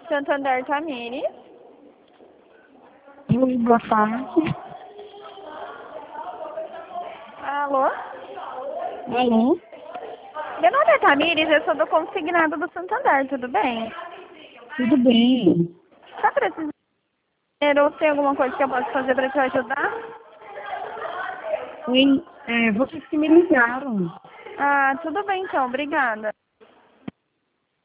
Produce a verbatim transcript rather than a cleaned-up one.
Santander Tamires. Oi, boa tarde. Alô? Alô? Meu nome é Tamires, eu sou do consignado do Santander, tudo bem? Tudo bem? Tá precisando de dinheiro ou tem alguma coisa que eu possa fazer para te ajudar? Oi, é, vocês que me ligaram. Ah, tudo bem então, obrigada.